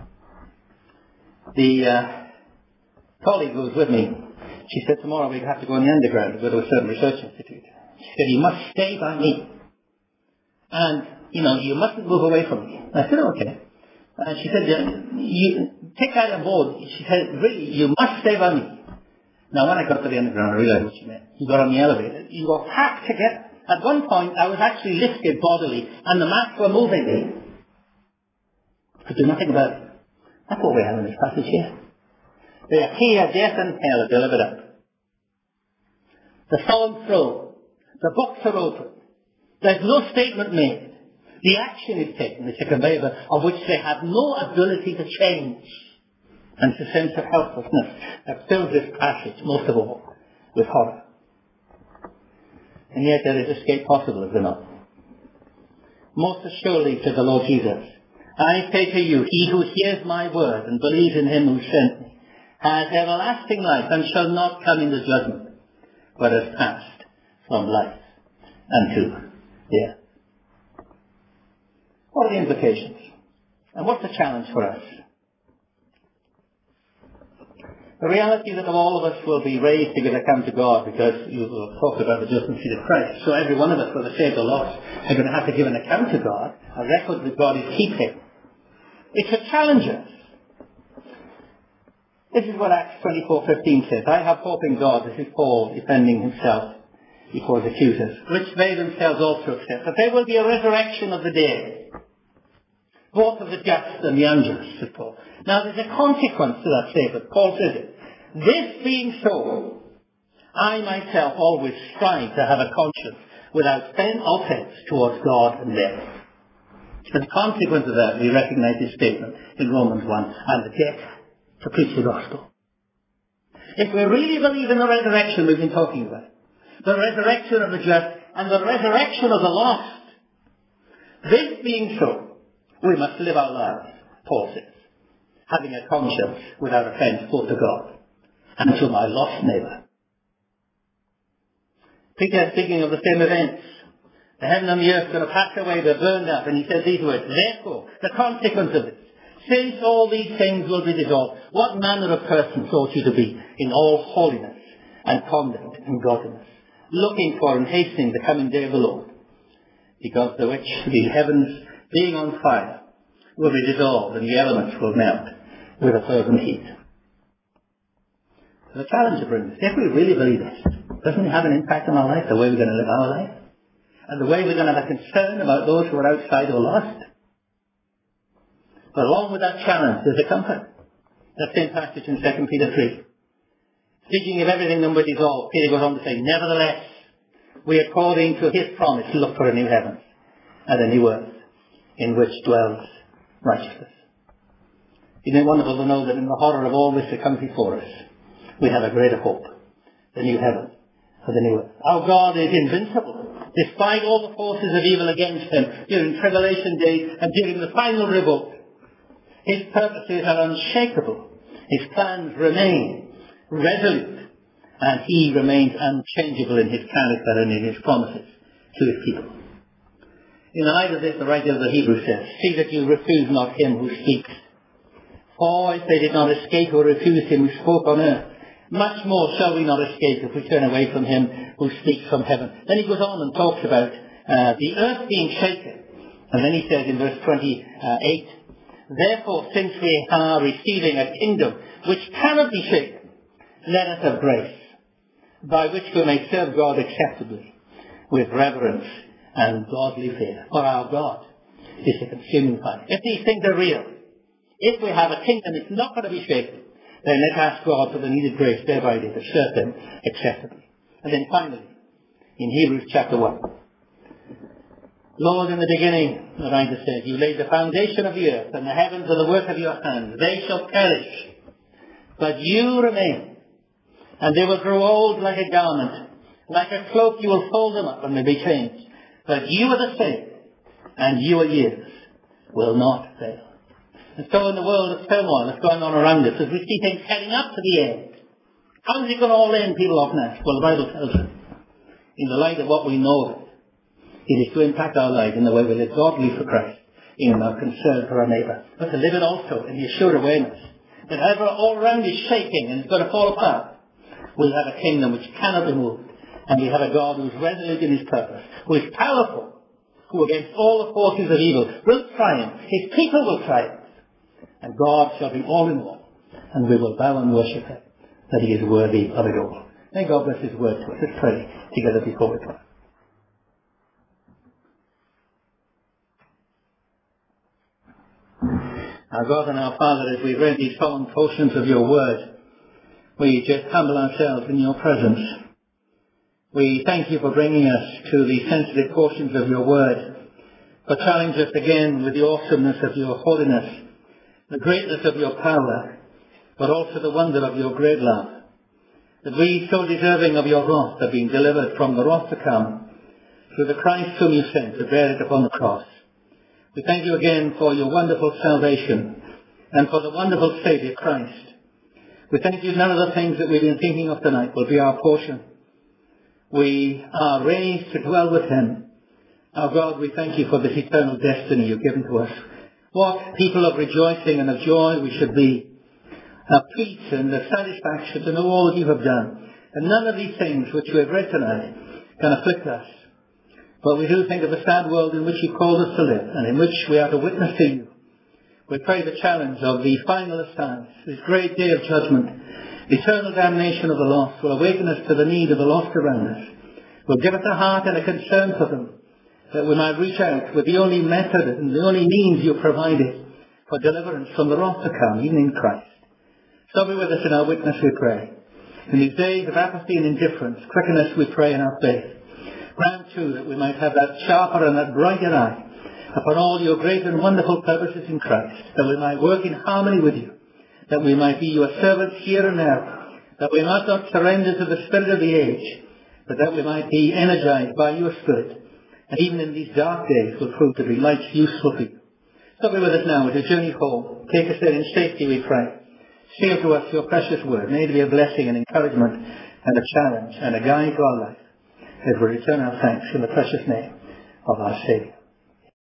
The uh, colleague who was with me, she said, tomorrow we have to go in the underground to go to a certain research institute. She said, you must stay by me. And, you know, you mustn't move away from me. I said, okay. And she said, you take that on board. She said, really, you must stay by me. Now, when I got to the underground, I realized what she meant. You got on the elevator. You were packed together. At one point, I was actually lifted bodily, and the mats were moving me. I could do nothing about it. That's what we have in this passage here. They appear, death and hell are delivered up. The solemn throw. The books are open. There's no statement made. The action is taken. It's a conveyor of which they have no ability to change. And it's a sense of helplessness that fills this passage, most of all, with horror. And yet there is escape possible, is there not? Most assuredly, said the Lord Jesus, I say to you, he who hears my word and believes in him who sent me has everlasting life and shall not come into judgment, but has passed from life unto death. What are the implications? And what's the challenge for us? The reality that all of us will be raised to give account to God, because you will talk about the judgment seat of Christ. So every one of us, whether saved or lost, are going to have to give an account to God, a record that God is keeping. It's a challenge us. This is what Acts twenty-four fifteen says. I have hope in God. This is Paul defending himself before his accusers, which they themselves also accept. That there will be a resurrection of the dead, both of the just and the unjust, said Paul. Now there's a consequence to that statement. Paul says it. This being so, I myself always strive to have a conscience without offence towards God and men. As a consequence of that, we recognize this statement in Romans one, and the debt to preach the gospel. If we really believe in the resurrection we've been talking about, the resurrection of the just and the resurrection of the lost, this being so, we must live our lives, Paul says, having a conscience without offence both to God and to my lost neighbour. Peter, speaking of the same events, the heaven and the earth are going to pass away, they're burned up, and he said these words, therefore, the consequence of this, since all these things will be dissolved, what manner of persons ought you to be in all holiness and conduct and godliness, looking for and hastening the coming day of the Lord, because the which the heavens, being on fire, will be dissolved, and the elements will melt with a fervent heat. So the challenge it brings, if we really believe this, doesn't it have an impact on our life, the way we're going to live our life? And the way we're going to have a concern about those who are outside or lost? But along with that challenge, there's a comfort. That same passage in Second Peter three. Speaking of everything that will be dissolved, Peter goes on to say, nevertheless, we according to his promise look for a new heaven and a new earth in which dwells righteousness. Isn't it wonderful to know that in the horror of all this that comes before us, we have a greater hope, the new heaven and the new earth. Our God is invincible. Despite all the forces of evil against him during tribulation days and during the final revolt, his purposes are unshakable. His plans remain resolute. And he remains unchangeable in his character and in his promises to his people. In the light of this, the writer of the Hebrews says, see that you refuse not him who speaks. For if they did not escape or refuse him who spoke on earth, much more shall we not escape if we turn away from him who speaks from heaven. Then he goes on and talks about uh, the earth being shaken. And then he says in verse twenty-eight, therefore, since we are receiving a kingdom which cannot be shaken, let us have grace, by which we may serve God acceptably, with reverence and godly fear. For our God is a consuming fire. If these things are real, if we have a kingdom that's not going to be shaken, then let's ask God for the needed grace day by day to serve Him acceptably. And then finally, in Hebrews chapter one, Lord, in the beginning, the writer says, you laid the foundation of the earth, and the heavens are the work of your hands. They shall perish, but you remain, and they will grow old like a garment. Like a cloak you will fold them up and they be changed. But you are the same, and your years will not fail. And so in the world of turmoil that's going on around us, as we see things heading up to the end, how is it going to all end, people often ask? Well, the Bible tells us, in the light of what we know of it, it is to impact our lives in the way we live godly for Christ, in our concern for our neighbour, but to live it also in the assured awareness that however all around is shaking and it's going to fall apart, we have a kingdom which cannot be moved, and we have a God who is resolute in his purpose, who is powerful, who against all the forces of evil will triumph. His people will triumph, and God shall be all in all, and we will bow and worship him, that he is worthy of it all. May God bless his word to us. Let's pray together before we pray. Our God and our Father, as we read these solemn portions of your word, we just humble ourselves in your presence. We thank you for bringing us to the sensitive portions of your word, for challenge us again with the awesomeness of your holiness, the greatness of your power, but also the wonder of your great love. That we, so deserving of your wrath, are being delivered from the wrath to come through the Christ whom you sent to bear it upon the cross. We thank you again for your wonderful salvation and for the wonderful Saviour, Christ. We thank you none of the things that we've been thinking of tonight will be our portion. We are raised to dwell with him. Our God, we thank you for this eternal destiny you've given to us. What people of rejoicing and of joy we should be, of peace and of satisfaction to know all that you have done. And none of these things which we have read tonight can afflict us. But we do think of the sad world in which you called us to live, and in which we are to witness to you. We pray the challenge of the final assize, this great day of judgment, the eternal damnation of the lost, will awaken us to the need of the lost around us. Will give us a heart and a concern for them, that we might reach out with the only method and the only means you provided for deliverance from the wrath to come, even in Christ. So be with us in our witness, we pray. In these days of apathy and indifference, quicken us, we pray, in our faith. Grant, too, that we might have that sharper and that brighter eye upon all your great and wonderful purposes in Christ, that we might work in harmony with you, that we might be your servants here and now, that we might not surrender to the spirit of the age, but that we might be energized by your Spirit, and even in these dark days will prove to be lights useful for you. So be with us now as we journey home. Take us there in safety, we pray. Seal to us your precious word. May it be a blessing and encouragement and a challenge and a guide to our life as we return our thanks in the precious name of our Saviour.